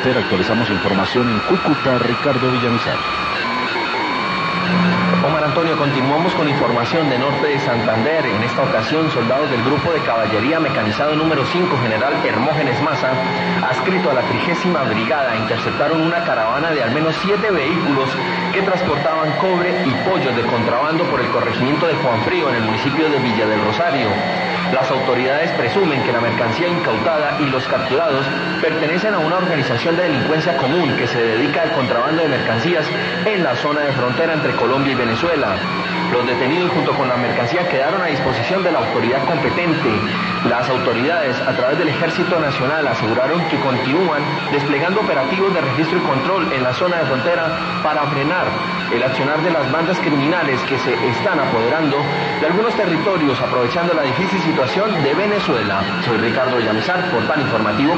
amanecer actualizamos información en Cúcuta. Ricardo Villamizar. Omar Antonio, continuamos con información de norte de Santander. En esta ocasión, soldados del Grupo de Caballería Mecanizado número 5, General Hermógenes Maza, adscrito a la 30ª Brigada, interceptaron una caravana de al menos 7 vehículos que transportaban cobre y pollos de contrabando por el corregimiento de Juanfrío, en el municipio de Villa del Rosario. Las autoridades presumen que la mercancía incautada y los capturados pertenecen a una organización de delincuencia común que se dedica al contrabando de mercancías en la zona de frontera entre Colombia y Venezuela. Los detenidos junto con la mercancía quedaron a disposición de la autoridad competente. Las autoridades, a través del Ejército Nacional, aseguraron que continúan desplegando operativos de registro y control en la zona de frontera para frenar el accionar de las bandas criminales que se están apoderando de algunos territorios, aprovechando la difícil situación de Venezuela. Soy Ricardo Villamizar, Portal Informativo.